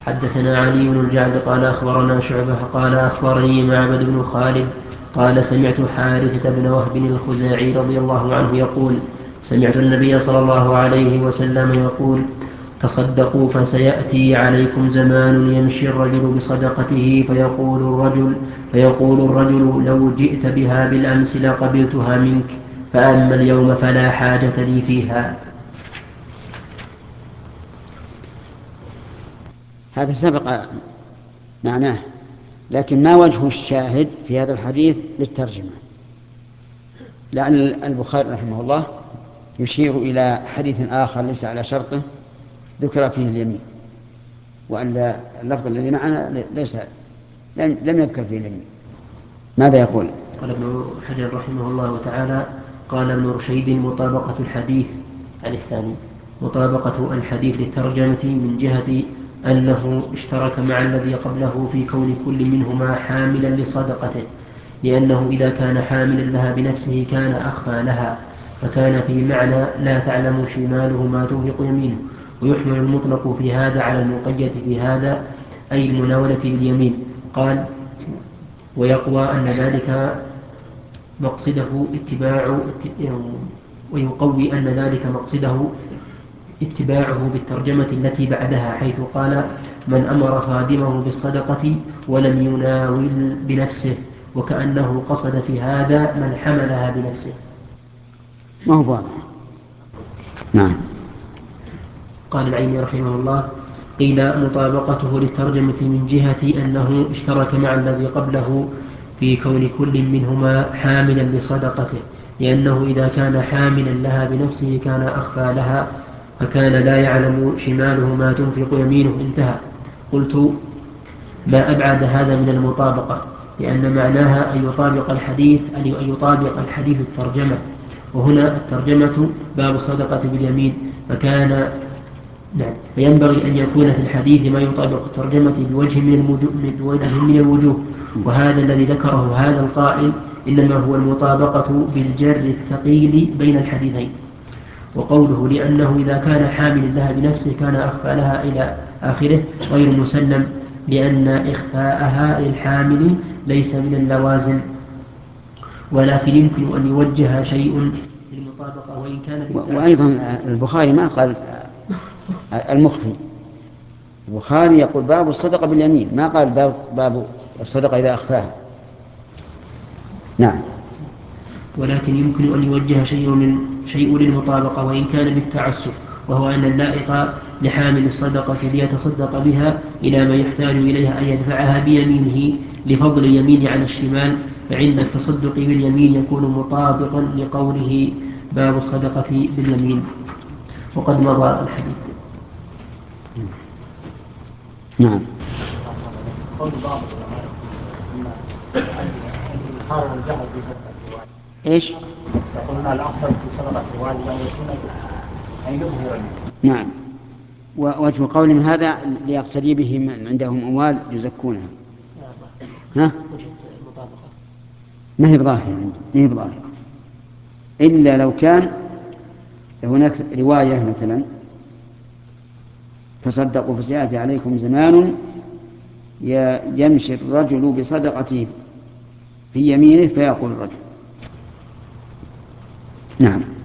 حدثنا علي بن الجعد قال أخبرنا شعبة قال أخبرني معبد بن خالد قال سمعت حارثة بن وهب الخزاعي رضي الله عنه يقول سمعت النبي صلى الله عليه وسلم يقول تصدقوا فسيأتي عليكم زمان يمشي الرجل بصدقته فيقول الرجل لو جئت بها بالأمس لقبلتها منك فأما اليوم فلا حاجة لي فيها. هذا سبق معناه، لكن ما وجه الشاهد في هذا الحديث للترجمة؟ لعل البخاري رحمه الله يشير إلى حديث آخر ليس على شرطه ذكر فيه اليمين، وأن اللفظ الذي معنا لم يذكر فيه اليمين. ماذا يقول؟ قال ابن حجر رحمه الله تعالى قال ابن رشيد مطابقة الحديث عن الثاني مطابقة الحديث للترجمة من جهة أنه اشترك مع الذي قبله في كون كل منهما حاملا لصدقته، لأنه إذا كان حاملا لها بنفسه كان أخفى لها، فكان في معنى لا تعلم شماله ما تنفق يمينه. ويحمل المطلق في هذا على المقيد في هذا، أي المناولة باليمين. قال ويقوى أن ذلك مقصده ويقوي أن ذلك مقصده اتباعه بالترجمة التي بعدها، حيث قال من أمر خادمه بالصدقة ولم يناول بنفسه، وكأنه قصد في هذا من حملها بنفسه. ما هو واضح. نعم. قال العيني رحمه الله قيل مطابقته للترجمة من جهة أنه اشترك مع الذي قبله في كون كل منهما حاملا لصدقته، لأنه إذا كان حاملا لها بنفسه كان أخفى لها، فكان لا يعلم شماله ما تنفق يمينه. انتهى. قلت ما أبعد هذا من المطابقة، لأن معناها أن يطابق الحديث الترجمة، وهنا الترجمة باب الصدقة باليمين، فينبغي أن يكون في الحديث ما يطابق الترجمة بوجه من الوجوه، وهذا الذي ذكره هذا القائل إنما هو المطابقة بالجر الثقيل بين الحديثين. وقوله لأنه إذا كان حامل لها بنفسه كان أخفى لها إلى آخره غير مسلم، لأن إخفاءها للحامل ليس من اللوازم، ولكن يمكن أن يوجه شيء للمطابقة وإن كان وأيضا البخاري ما قال المخفي، البخاري يقول باب الصدقة باليمين، ما قال باب الصدقة إذا أخفاها. نعم. ولكن يمكن أن يوجه شيء للمطابقة وإن كان بالتعسف، وهو أن اللائق لحامل الصدقة ليتصدق بها إلى ما يحتاج إليها أن يدفعها بيمينه لفضل اليمين عن الشمال، فعند التصدق باليمين يكون مطابقا لقوله باب الصدقة باليمين. وقد مضى الحديث. نعم. قول بعض العلماء ايش؟ يقولون الافضل في صدقه الوالد ان يكون ان يظهر. نعم. ووجه قول من هذا ليقتدي به من عندهم اموال يزكونها. ها؟ ما هي بظاهرة، ما هي بظاهرة، إلا لو كان هناك رواية مثلا تصدقوا فسيأتي عليكم زمان يمشي الرجل بصدقته في يمينه فيقول الرجل. نعم.